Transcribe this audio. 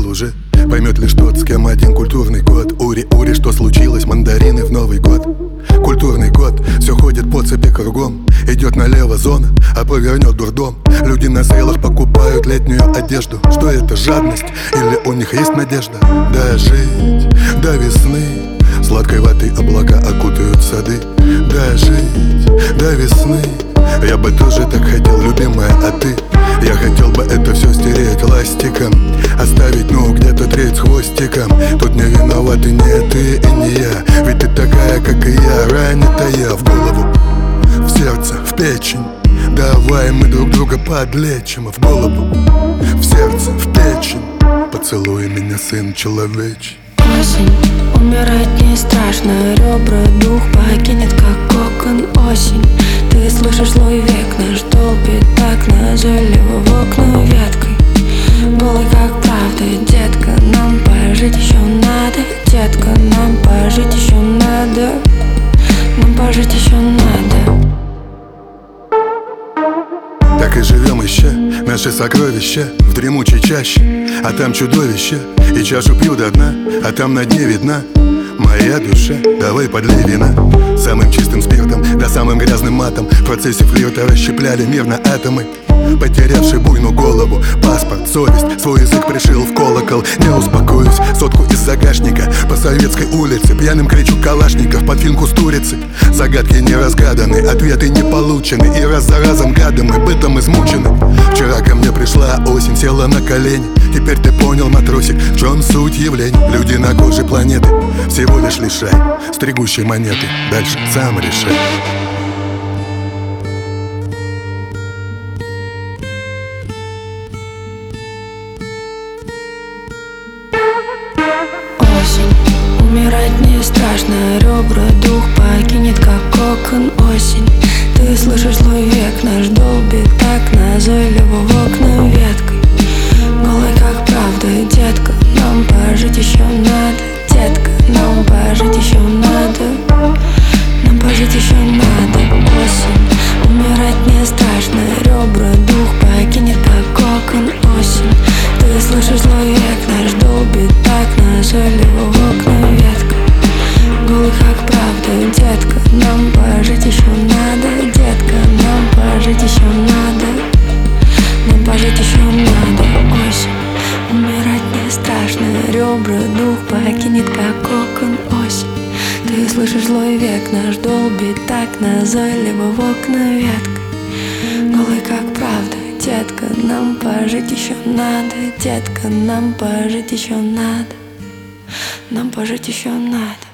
уже? Поймет лишь тот, с кем один культурный код. Ури, что случилось? Мандарины в Новый год. Культурный код, все ходит по цепи кругом. Идет налево зона, а повернет дурдом. Люди на сейлах покупают летнюю одежду. Что это, жадность? Или у них есть надежда? Дожить до весны, сладкой ватой облака окутают сады. Дожить до весны, я бы тоже так хотел, любимая, а ты? Я хотел бы это все стереть ластиком, оставить, ну, где-то треть с хвостиком. Тут не виноваты не ты и не я, ведь ты такая, как и я, ранитая в голову, в сердце, в печень. Давай мы друг друга подлечим. В голову, в сердце, в печень. Поцелуй меня, сын человечий. Осень, умирать не страшно. Ребра дух покинет, как кокон. Осень, ты слышишь злой век наш долбит так назойливо в окна веткой. Голый как правда, детка, нам пожить еще надо. Детка, нам пожить еще надо. Нам пожить еще надо. Так и живем еще, наши сокровища в дремучей чаще. А там чудовище, и чашу пью до дна, а там на дне видна моя душа. Давай подлей вина самым чистым спиртом, да самым грязным матом. В процессе флирта расщепляли мир на атомы. Потерявший буйную голову, паспорт, совесть, свой язык пришил в колокол. Не успокоюсь, сотку из загашника по советской улице пьяным кричу калашников под фильм Кустурицы. Загадки не разгаданы, ответы не получены, и раз за разом гадом мы бытом измучены. Вчера ко мне пришла осень, села на колени. Теперь ты понял, матросик, в чем суть явлений. Люди на коже планеты, всего лишь лишай стригущей монеты, дальше сам решай. Умирать не страшно, ребра дух покинет, как кокон. Осень, ты слышишь злой век наш долбит так назойливо в окна веткой. Голый как правда, детка, нам пожить еще надо. Детка, нам пожить еще надо. Нам пожить еще надо. Осень, умирать не страшно, ребра дух покинет, как кокон. Осень, ты слышишь злой век наш долбит так назойливо в окна веткой. Голый как правда, детка, нам пожить еще надо. Детка, нам пожить еще надо. Нам пожить еще надо. Осень, умирать не страшно, ребра дух покинет, как кокон. Осень, ты слышишь злой век наш долбит так назойливо в окна веткой. Голый как правда, детка, нам пожить еще надо. Детка, нам пожить еще надо. Нам пожить еще надо.